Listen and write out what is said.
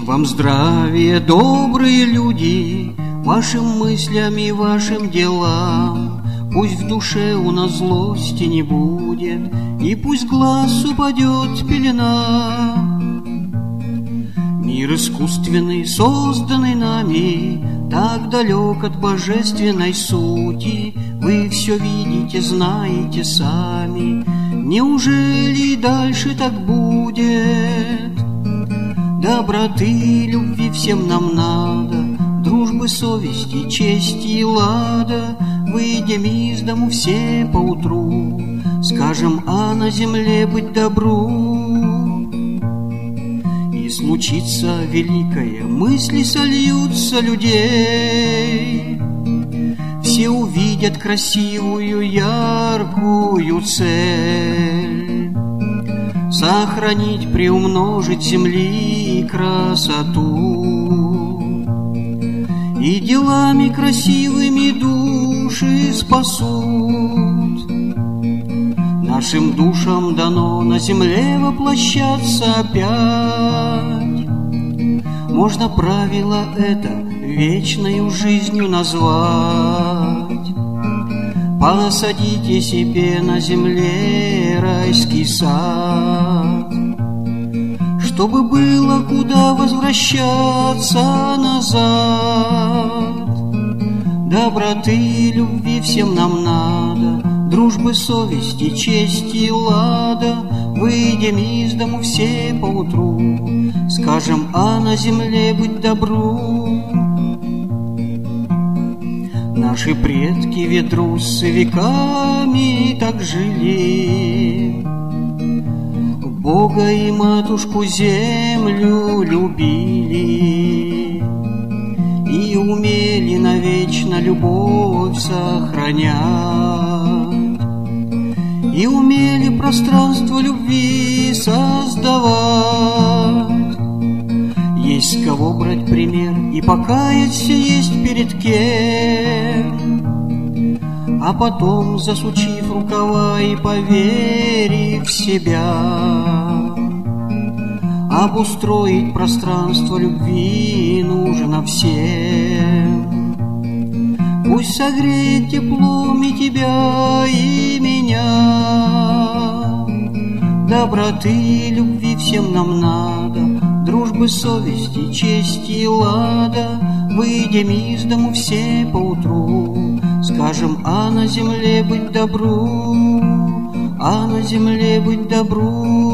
вам здравия, добрые люди, вашим мыслям и вашим делам. Пусть в душе у нас злости не будет, и пусть глаз упадет пелена. Мир искусственный, созданный нами, так далек от божественной сути. Вы все видите, знаете сами. Неужели и дальше так будет? Доброты, любви всем нам надо, дружбы, совести, чести и лада. Выйдем из дому все поутру, скажем, а на земле быть добру. И случится великое, мысли сольются людей. Все увидят красивую, яркую цель. Сохранить, приумножить земли красоту. И делами красивыми души спасут. Нашим душам дано на земле воплощаться опять. Можно правило это вечною жизнью назвать. Посадите себе на земле райский сад, чтобы было куда возвращаться назад. Доброты, любви всем нам надо, дружбы, совести, чести и лада. Выйдем из дому все поутру, скажем, а на земле быть добру. Наши предки ветрусы веками так жили, Бога и матушку землю любили и умели навечно любовь сохранять, и умели пространство любви создавать. Есть с кого брать пример, и покаяться есть перед кем. А потом, засучив рукава и поверив в себя, обустроить пространство любви нужно всем. Пусть согреет теплом и тебя, и меня. Доброты, любви всем нам надо, дружбы, совести, чести и лада. Выйдем из дому все поутру, скажем, а на земле быть добру, а на земле быть добру.